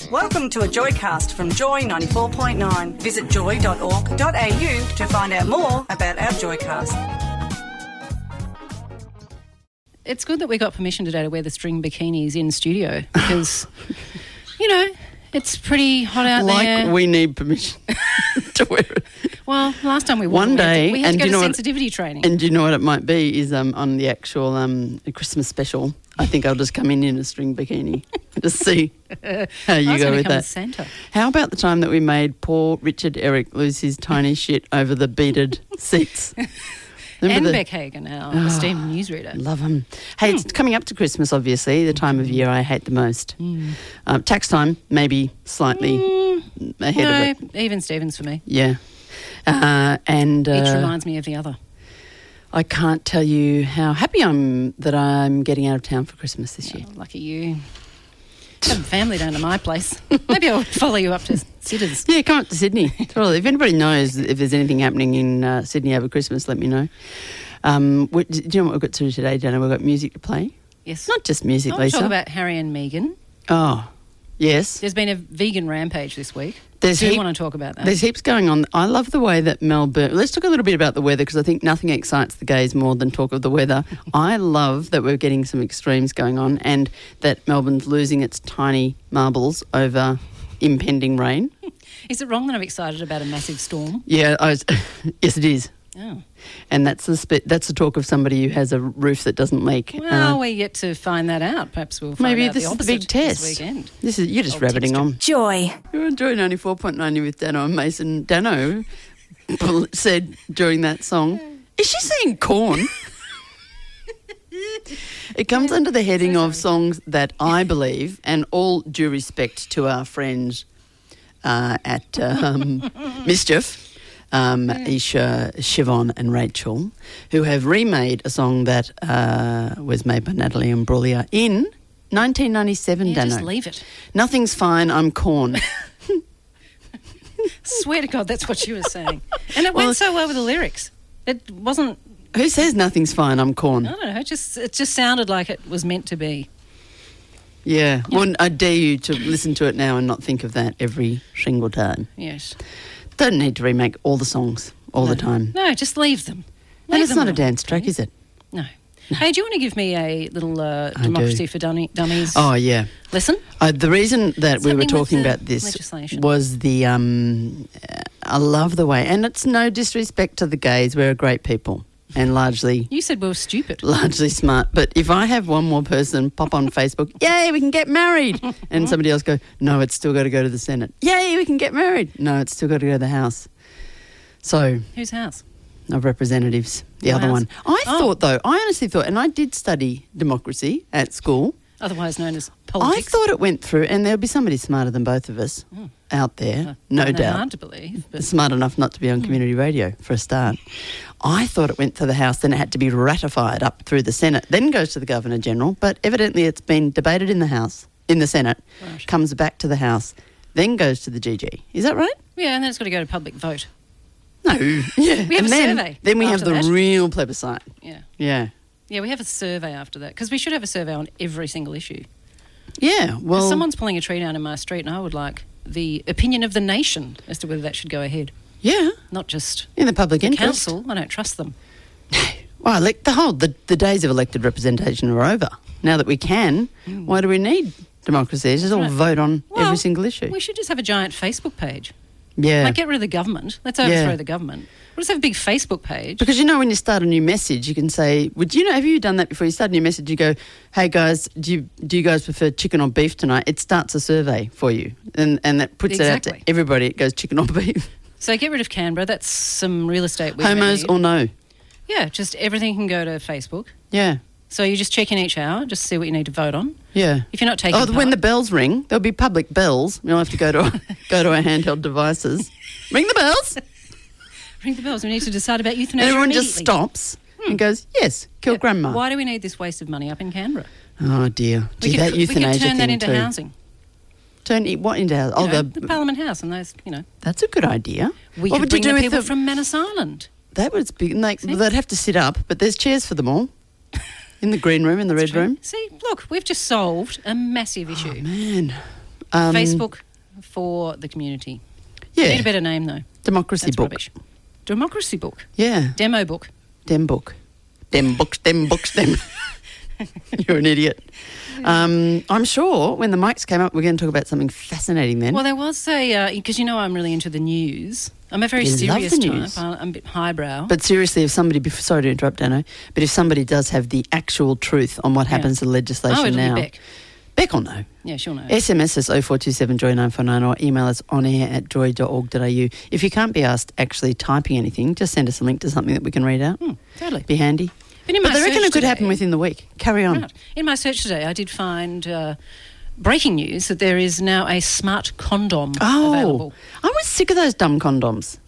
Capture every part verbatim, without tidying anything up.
Welcome to a Joycast from Joy ninety-four point nine. Visit joy dot org dot a u to find out more about our Joycast. It's good that we got permission today to wear the string bikinis in studio because, you know, it's pretty hot out like there. Like we need permission to wear it. Well, last time we One we day, had to, we had and to go you to know sensitivity what, training. And do you know what it might be is um, on the actual um, Christmas special, I think I'll just come in in a string bikini to see how you I was go gonna with come that. as Santa. How about the time that we made poor Richard Eric lose his tiny shit over the beaded seats? Anne Remember the- Beckhagen, our esteemed newsreader. Love them. Hey, it's coming up to Christmas, obviously, the time of year I hate the most. Mm. Um, tax time, maybe slightly Mm, ahead no, of it. even Stevens for me. Yeah. Uh, and uh, Each reminds me of the other. I can't tell you how happy I'm that I'm getting out of town for Christmas this year. Oh, lucky you. Have family down to my place. Maybe I'll follow you up to Sitters. Yeah, come up to Sydney. Well, if anybody knows if there's anything happening in uh, Sydney over Christmas, let me know. Um, what, do you know what we've got to do today, Dana? We've got music to play. Yes. Not just music, I want to Lisa. talk about Harry and Meghan. Oh, yes. There's been a vegan rampage this week. There's Do you heap- want to talk about that? There's heaps going on. I love the way that Melbourne... Let's talk a little bit about the weather because I think nothing excites the gays more than talk of the weather. I love that we're getting some extremes going on and that Melbourne's losing its tiny marbles over impending rain. Is it wrong that I'm excited about a massive storm? Yeah, I was, yes, it is. Oh. And that's the sp- that's the talk of somebody who has a roof that doesn't leak. Well, Uh, we get to find that out. Perhaps we'll find maybe out this the is the opposite big test. this weekend. This is you're just Old rabbiting texture. on. Joy. You're on Joy ninety-four point nine with Dano and Mason. Dano said during that song, "Is she saying corn?" It comes under the heading So of songs that I believe, and all due respect to our friends uh, at um, Mischief. Um, Isha, Siobhan and Rachel, who have remade a song that uh, was made by Natalie Imbruglia in nineteen ninety-seven, Yeah, Dano. just leave it. Nothing's fine, I'm corn. Swear to God, that's what she was saying. And it Well, went so well with the lyrics. It wasn't, Who says nothing's fine, I'm corn? I don't know, it just, it just sounded like it was meant to be. Yeah. Well, I dare you to listen to it now and not think of that every single time. Yes. Don't need to remake all the songs all the time. No, just leave them. And Leave it's them not a alone, dance track, please. is it? No. Hey, do you want to give me a little uh, I Democracy do. for Dummy, Dummies Oh, yeah. lesson? Uh, the reason that What's we were happening with talking the about this legislation? was the, um, uh, I love the way, and it's no disrespect to the gays, we're great people and largely, You said we were stupid. largely smart. But if I have one more person pop on Facebook, yay, we can get married, and somebody else go, no, it's still got to go to the Senate. Yay, we can get married. No, it's still got to go to the House. So, Whose house? of representatives, the Your other house? one. I Oh. thought, though, I honestly thought, and I did study democracy at school. Otherwise known as I politics. thought it went through, and there'll be somebody smarter than both of us Mm. out there, Uh, no I know, doubt. hard to believe, but Smart enough not to be on community radio for a start. I thought it went to the House, then it had to be ratified up through the Senate, then goes to the Governor General. But evidently, it's been debated in the House, in the Senate, Right. comes back to the House, then goes to the G G. Is that right? yeah, and then it's got to go to public vote. No. Yeah. We have and a then, survey Then we have after the that. real plebiscite. Yeah, Yeah. yeah, we have a survey after that because we should have a survey on every single issue. Yeah. Well, Well, someone's pulling a tree down in my street, and I would like the opinion of the nation as to whether that should go ahead, yeah, not just in the public the interest. council. I don't trust them. Well, elect, the whole the, the days of elected representation are over. Now that we can, why do we need democracy? Just all Right. vote on Well, every single issue. We should just have a giant Facebook page. Yeah. Like, get rid of the government. Let's overthrow Yeah. the government. We'll just have a big Facebook page. Because you know when you start a new message, you can say, "Would you know? Have you done that before? You start a new message, you go, "Hey guys, do you do you guys prefer chicken or beef tonight?" It starts a survey for you, and and that puts it out Exactly. to everybody. It goes chicken or beef, So get rid of Canberra. That's some real estate. we homos need. or no. Yeah, just everything can go to Facebook. Yeah, So you just check in each hour, just see what you need to vote on. yeah. If you're not taking Oh, part, when the bells ring, there'll be public bells. You'll have to go to go to our handheld devices. Ring the bells, ring the bells. We need to decide about and euthanasia everyone just immediately. stops and goes, "Yes, kill Yeah. grandma." Why do we need this waste of money up in Canberra? Oh dear, We Gee, could, that we could euthanasia turn that thing into too. housing. Turn it, what into housing? You Oh, know, the, the Parliament House and those, you know. that's a good idea. We what could would bring you do the with people the, from Manus Island. That would be like they'd have to sit up, but there's chairs for them all in the green room, in the red room. See, look, we've just solved a massive issue. Man, Um, Facebook for the community. Yeah. Need a better name though. Democracy That's book. rubbish. Democracy book. Yeah. Demo book. Dem book. Dem books, dem books, dem. You're an idiot. Um, I'm sure when the mics came up, we're going to talk about something fascinating then. Well, there was a, because you know I'm really into the news. I'm a very You love serious the type. news. I'm a bit highbrow. But seriously, if somebody, bef- sorry to interrupt, Dano, but if somebody does have the actual truth on what Yeah. happens to legislation oh, it'll now, be Beck. Beck will know. Yeah, she'll know. S M S us oh four two seven joy nine four nine or email us on air at joy dot org dot a u. If you can't be asked actually typing anything, just send us a link to something that we can read out. Hmm, totally. Be handy. But, in But my they reckon search it could happen today- within the week. Carry on. Right. In my search today, I did find uh, breaking news that there is now a smart condom Oh, available. I was sick of those dumb condoms.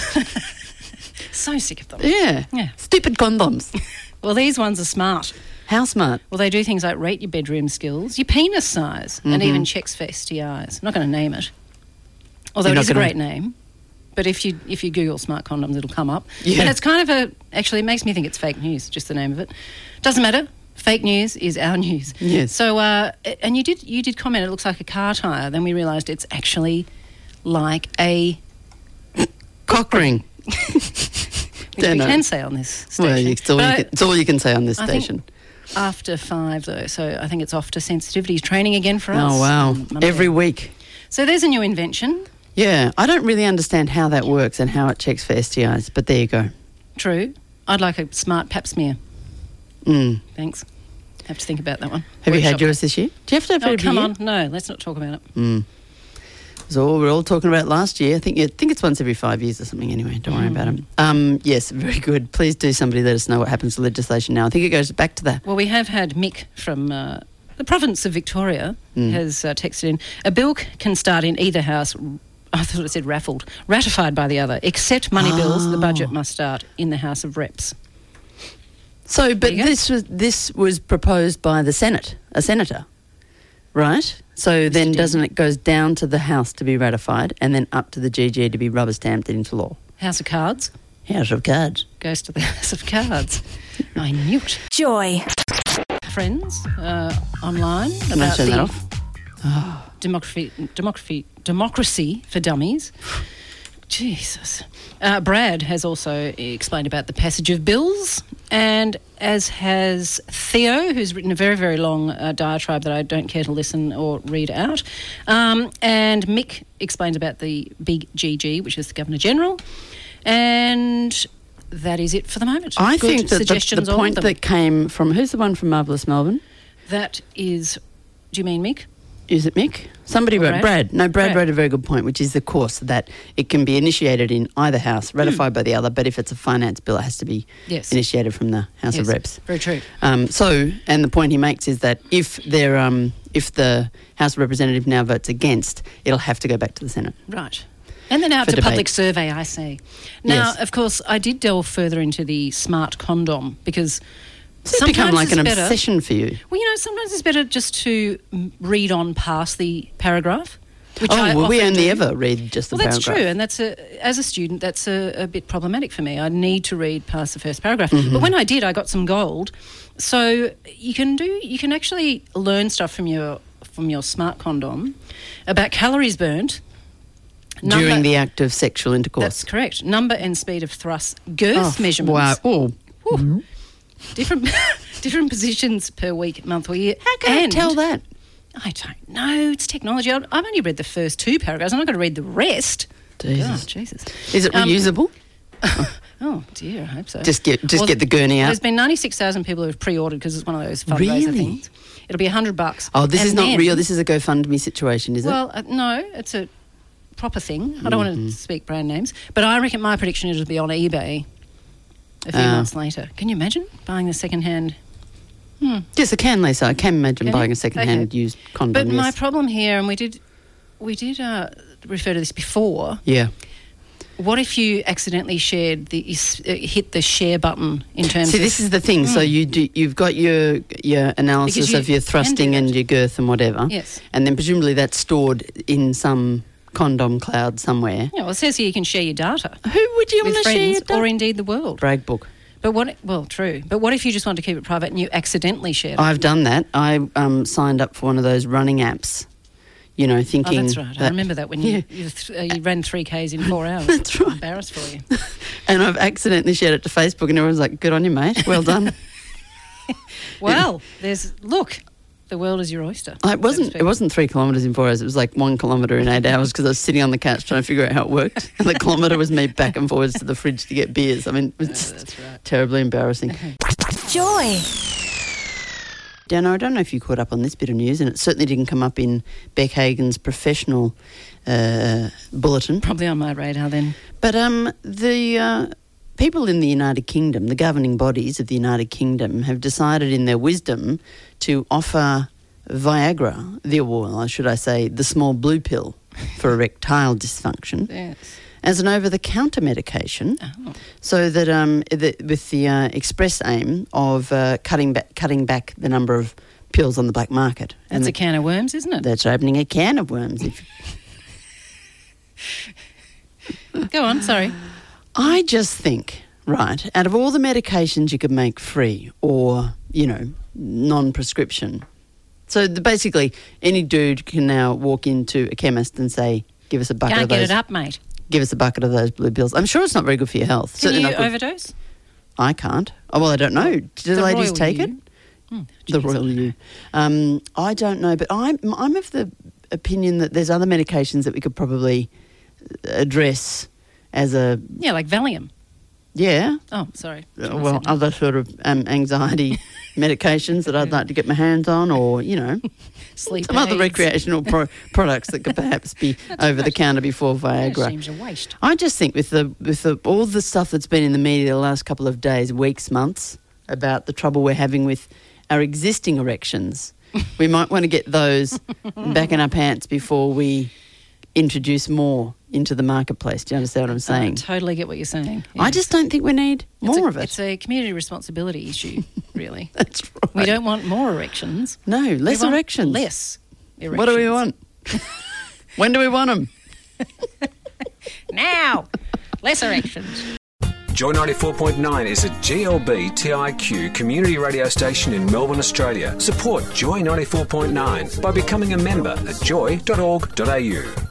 So sick of them. Yeah. Yeah. Stupid condoms. Well, these ones are smart. How smart. Well, they do things like rate your bedroom skills, your penis size, and even checks for S T Is. I'm not going to name it, although You're it not is a gonna- great name. But if you if you Google smart condoms, it'll come up. Yeah. And it's kind of a actually it makes me think it's fake news. Just the name of it doesn't matter. Fake news is our news. Yes. So uh, and you did you did comment. It looks like a car tire. Then we realised it's actually like a Cock ring. which we Dunno. can say on this station. Well, you, it's, all But you I- can, it's all you can say on this I think station. after five though, so I think it's off to sensitivity training again for us. Oh, wow. on Monday. Every week. So there's a new invention. Yeah, I don't really understand how that works and how it checks for S T Is, but there you go. True. I'd like a smart pap smear. Mm. Thanks. Have to think about that one. Have you had Workshop yours this year? Do you have to have it. it Oh, every come year? on. No, let's not talk about it. Mm. So all we're all talking about last year. I think I think it's once every five years or something. Anyway, don't worry about it. Um, yes, very good. Please do somebody let us know what happens to legislation now. I think it goes back to that. Well, we have had Mick from uh, the province of Victoria Mm. has uh, texted in. A bill c- can start in either house. I thought it said raffled. Ratified by the other. Except money bills, the budget must start in the House of Reps. So, but you go. this was this was proposed by the Senate, a senator, right? So then, Dean. doesn't it goes down to the House to be ratified, and then up to the G G to be rubber stamped into law? House of Cards House of Cards. goes to the House of Cards. I knew it. Joy. Friends uh, online Can I about turn the that off? democracy, democracy, democracy for dummies. Jesus. Uh, Brad has also explained about the passage of bills, and as has Theo, who's written a very, very long uh, diatribe that I don't care to listen or read out. Um, and Mick explains about the big G G, which is the Governor-General. And that is it for the moment. I Good think that the, suggestions, the all of point them. that came from who's the one from Marvellous Melbourne? That is, do you mean Mick? Is it Mick? Somebody Or wrote Brad? Brad. No, Brad, Brad. wrote a very good point, which is the course that it can be initiated in either house, ratified by the other. But if it's a finance bill, it has to be Yes. initiated from the House of Yes, Reps. Very true. Um, so, and the point he makes is that if there, um, if the House of Representatives now votes against, it'll have to go back to the Senate. Right. And then out For to debate. public survey, I say. Now, Yes. of course, I did delve further into the smart condom because It's sometimes become like it's an better. obsession for you. Well, you know, sometimes it's better just to mm, read on past the paragraph. Which Oh, I well, we often only do. ever read just the Well, that's paragraph. true, and that's a, as a student, that's a, a bit problematic for me. I need to read past the first paragraph. Mm-hmm. But when I did, I got some gold. So you can do, you can actually learn stuff from your from your smart condom about calories burnt. During number- the act of sexual intercourse. That's correct. Number and speed of thrust, girth Oh, measurements. Wow. Oh, Whew. Different different positions per week, month, or year. how can and I tell that? I don't know. It's technology. I've I've only read the first two paragraphs. I'm not going to read the rest. Jesus. Oh, Jesus. Is it Um, reusable? Oh, dear. I hope so. Just get just Well, get the gurney out. There's been ninety-six thousand people who've pre-ordered because it's one of those fundraiser Really? things. It'll be one hundred bucks. Oh, this And is not then- real. This is a GoFundMe situation, is Well, uh, no, it's a proper thing. I don't want Mm-hmm. to speak brand names, but I reckon my prediction is it'll be on eBay a few Ah. months later. Can you imagine buying the second-hand? it? Yes, I can, Lisa. I can imagine Can buying you? a second-hand Okay. used condom. But my yes. problem here, and we did, we did uh, refer to this before. yeah. What if you accidentally shared the you s- uh, hit the share button in terms See, of this is the thing. So you do, you've got your your analysis Because you of your can do thrusting and that. your girth and whatever. Yes. And then presumably that's stored in some condom cloud somewhere. Yeah, well, it says here you can share your data Who would you with want to share friends your data? or indeed the world. Brag book. But what? Well, true. But what if you just want to keep it private and you accidentally shared it? I've done that. I um, signed up for one of those running apps. You know, Oh, thinking... that's right. I that- remember that when Yeah. you you, th- uh, you ran three Ks in four hours. That's right. I'm embarrassed for you. And I've accidentally shared it to Facebook and everyone's like, good on you, mate. Well done. Well, there's look, the world is your oyster. I so to wasn't. speak. It wasn't three kilometres in four hours. It was like one kilometre in eight hours because I was sitting on the couch trying to figure out how it worked. And the kilometre was me back and forwards to the fridge to get beers. I mean, it was Oh, just that's right. terribly embarrassing. Joy. Dana, I don't know if you caught up on this bit of news, and it certainly didn't come up in Beck Hagen's professional uh, bulletin. Probably on my radar then. But um, the uh, people in the United Kingdom, the governing bodies of the United Kingdom, have decided in their wisdom to offer Viagra, the well, should I say, the small blue pill for erectile dysfunction, Yes. as an over-the-counter medication, Oh. so that um, the, with the uh, express aim of uh, cutting back cutting back the number of pills on the black market. That's the, a can of worms, isn't it? that's opening a can of worms. If, Go on, sorry. I just think, right, out of all the medications you could make free or, you know, non-prescription, so the, basically any dude can now walk into a chemist and say, give us a bucket Can't of get those. it up, mate. Give us a bucket of those blue pills. I'm sure it's not very good for your health. Can Certainly you not good. overdose? I can't. Oh, well, I don't know. Do the ladies royal take you. it? Hmm, The geez, royal I don't know. you. Um, I don't know, but I'm I'm of the opinion that there's other medications that we could probably address as a Yeah, like Valium. yeah. Oh, sorry. Uh, Shouldn't have well, said that. other sort of um, anxiety medications that I'd like to get my hands on, or you know, Sleep some other aids. recreational pro- products that could perhaps be over the counter before That Viagra. seems a waste. I just think with the with the, all the stuff that's been in the media the last couple of days, weeks, months about the trouble we're having with our existing erections, we might want to get those back in our pants before we introduce more into the marketplace. Do you understand what I'm saying? I totally get what you're saying. I yes. just don't think we need It's more a, of it. It's a community responsibility issue, really. That's right. We don't want more erections. No, less we want erections. Less erections. What do we want? When do we want them? Now! Less erections. Joy ninety-four point nine is a G L B T I Q community radio station in Melbourne, Australia. Support Joy ninety-four point nine by becoming a member at joy dot org dot a u.